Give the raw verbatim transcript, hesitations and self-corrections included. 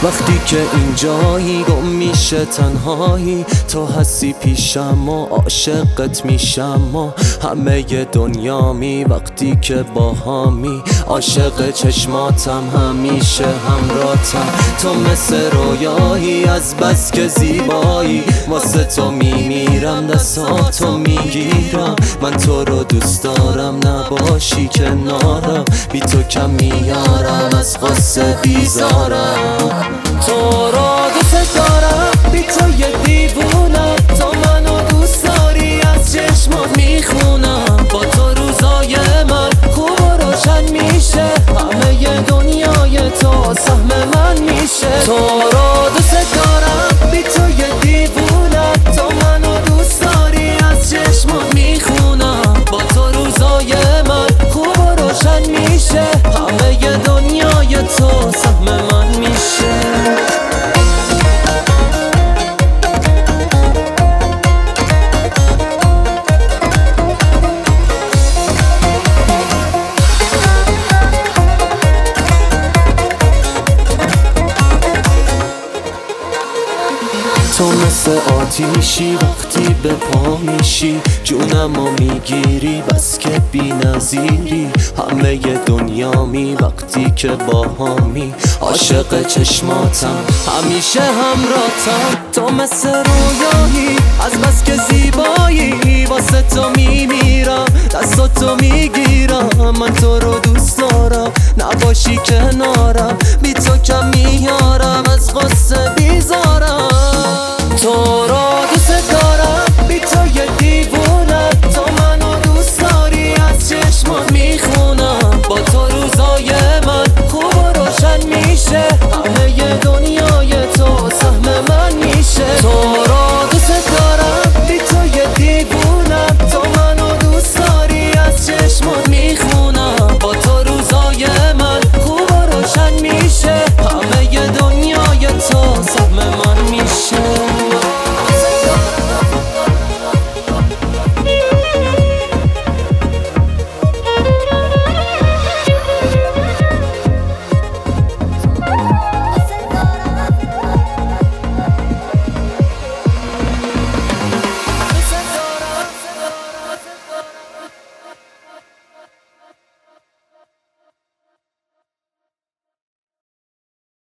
وقتی که اینجایی گم میشه تنهایی، تو هستی پیشم و عاشقت میشم و همه دنیامی. وقتی که با همی عاشق چشماتم، همیشه همراتم. تو مثل رویایی از بس که زیبایی، واسه تو میمیرم دستاتو میگیرم. من تو رو دوست دارم نباشی کنارم، بی تو کم میارم از قصه بیزارم. تو رو دوست دارم بی تو یه دیوونم، تو منو دوست داری از چشمات میخونم. با تو روزای من خوب و روشن میشه، همه ی دنیای تو سهم من میشه. تو رو دوست دارم بی تو یه دیوونم، تو منو دوست داری از چشمات میخونم. با تو روزای من خوب و روشن میشه، همه ی دنیای تو سهم من میشه. تو مثل آتیشی وقتی به پا میشی، جونمو میگیری بس که بی نظیری. همه ی دنیامی وقتی که با همی عاشق چشماتم، همیشه همراتم. تو مثل رویایی از بس که زیبایی، واسه تو میمیرم دستاتو میگیرم. من تو رو دوست دارم نباشی که